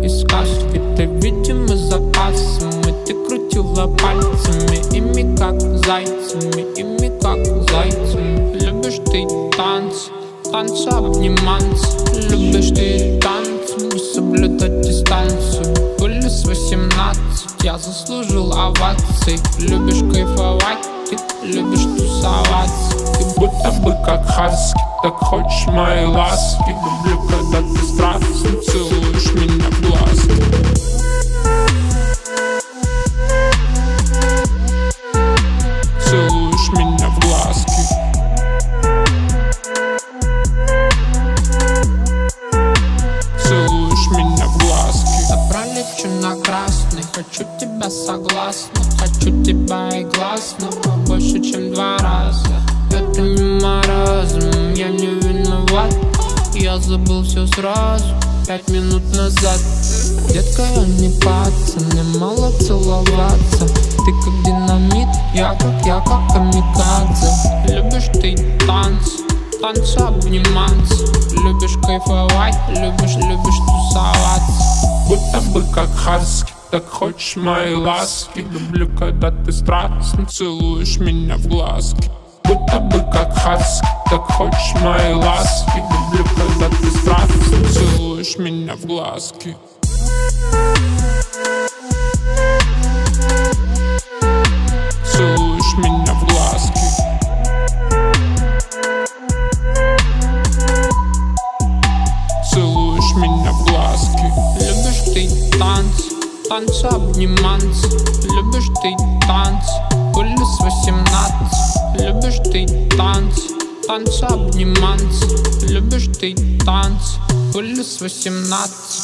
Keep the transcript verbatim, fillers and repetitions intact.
из сказки. Ты, видимо, за кассами, ты крутила пальцами, ими как зайцами, ими как зайцами. Любишь ты танцы, танцы обниматься. Любишь ты танцы, не соблюдать дистанцию. Были с восемнадцать, я заслужил овации. Любишь кайфовать, ты любишь тусоваться. Ты будто бы как хаски, так хочешь мои ласки. Люблю, когда ты страстно целуешь меня в глазки. Целуешь меня в глазки. Целуешь меня в глазки. Я пролечу на красный, хочу тебя согласно. Хочу тебя и гласно, больше чем два раза. Это не маразм, я не виноват. Я забыл все сразу, пять минут назад. Детка, я не пацан, мне мало целоваться. Ты как динамит, я как, я как камикадзе. Любишь ты танцы, танцы обниматься. Любишь кайфовать, любишь, любишь тусоваться. Будто бы как хаски, так хочешь мои ласки. Люблю, когда ты страстно целуешь меня в глазки. Будто бы как хаски, так хочешь мои ласки. Люблю, когда ты страстно целуешь меня в глазки. Целуешь меня в глазки. Целуешь меня в глазки. Любишь ты танцы, танцы обниматься. Любишь ты танцы, были с восемнадцать. Любишь ты танцы, танцы обниматься. Любишь ты танцы, были с восемнадцать.